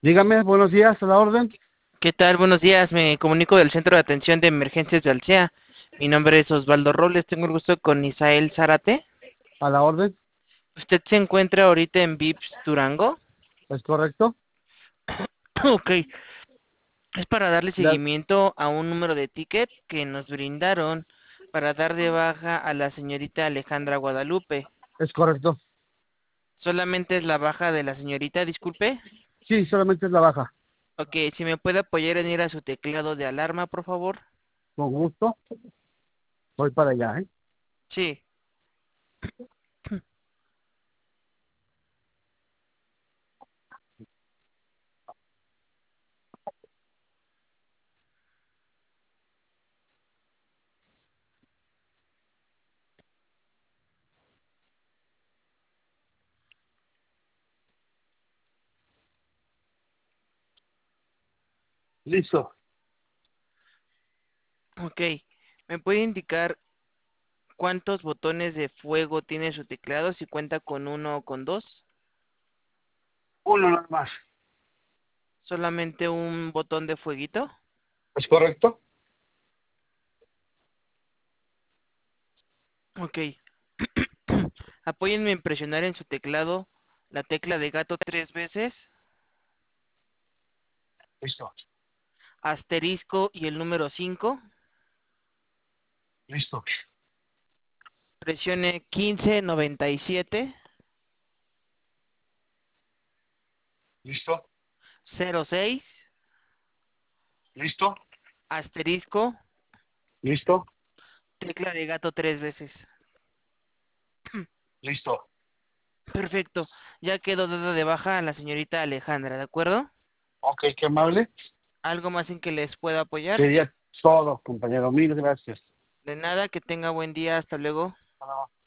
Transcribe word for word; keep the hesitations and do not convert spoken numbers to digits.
Dígame, buenos días, a la orden. ¿Qué tal? Buenos días. Me comunico del Centro de Atención de Emergencias de Alsea. Mi nombre es Osvaldo Robles. Tengo el gusto con Isael Zárate. A la orden, ¿Usted se encuentra ahorita en Vips Durango? ¿es correcto? Ok. Es para darle La- seguimiento a un número de ticket que nos brindaron para dar de baja a la señorita Alejandra Guadalupe. ¿Es correcto? Solamente es la baja de la señorita, disculpe. Sí, solamente es la baja. Ok, si me puede apoyar en ir a su teclado de alarma, por favor. Con gusto, voy para allá, ¿eh? Sí. Listo. Ok. ¿Me puede indicar cuántos botones de fuego tiene su teclado? Si cuenta con uno o con dos. Uno nada más. Solamente un botón de fueguito. ¿Es correcto? Ok. Apóyenme en presionar en su teclado la tecla de gato tres veces, Listo. asterisco y el número cinco. Listo. Presione quince noventa y siete Listo. cero seis Listo. asterisco, Listo. tecla de gato tres veces. Listo. Perfecto. Ya quedó dada de baja a la señorita Alejandra, ¿de acuerdo? Ok, qué amable. ¿Algo más en que les pueda apoyar? Sería todo, compañero. Mil gracias. De nada, que tenga buen día. Hasta luego. Hasta luego.